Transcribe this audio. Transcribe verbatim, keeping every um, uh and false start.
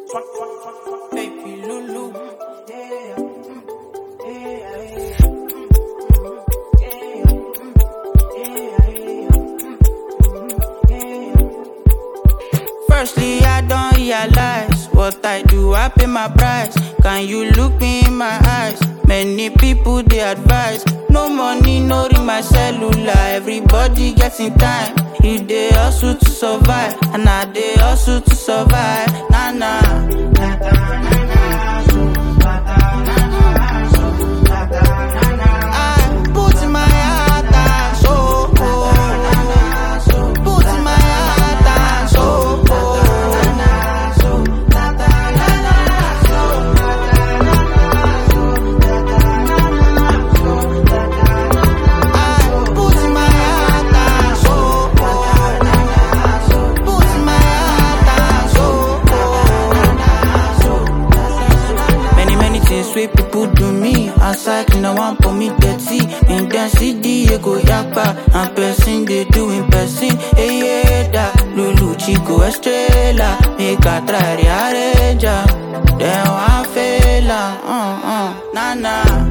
Baby Lulu. Yeah. Firstly, I don't realize what I do, I pay my price. Can you look me in my eyes? Many people they advise. No money, no ring my cellular. Everybody gets in time. You they hustle to survive, and I they hustle to survive. Nah nah. I put my heart and soul. Put my heart and soul. Way people do me outside in the one for me dirty. In the city you go yakba and person they do in person. Hey yeah, that Lulu Chico Estrella make a try rearrange. Then one fail, uh uh, nah nah.